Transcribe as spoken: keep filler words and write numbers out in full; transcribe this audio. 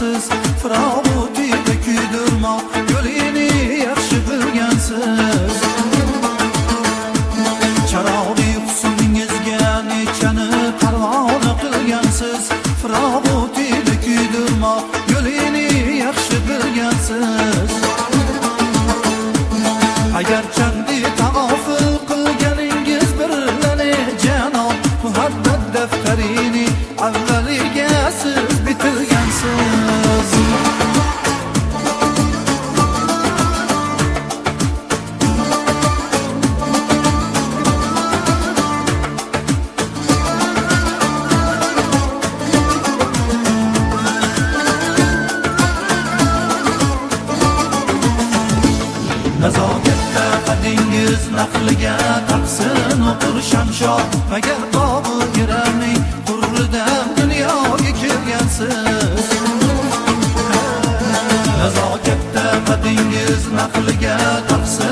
qilgansiz, Firog'utida kuydirmoq yo'lini yaxshi bilgansiz. Charog'li husningizga nechani parvona qilgansiz, Firog'utida kuydirmoq yo'lini yaxshi bilgansiz. Agar chandi tag'ofil qilganingiz birlane janob, muhabbat daftarini avvaliga siz bitirgansiz. Nazokatda qadingiz naqliga taqsin o'qir shamshod, magar qobi giramning qurridan dunyoga kelgansiz. Nazokatda qadingiz naqliga taqsin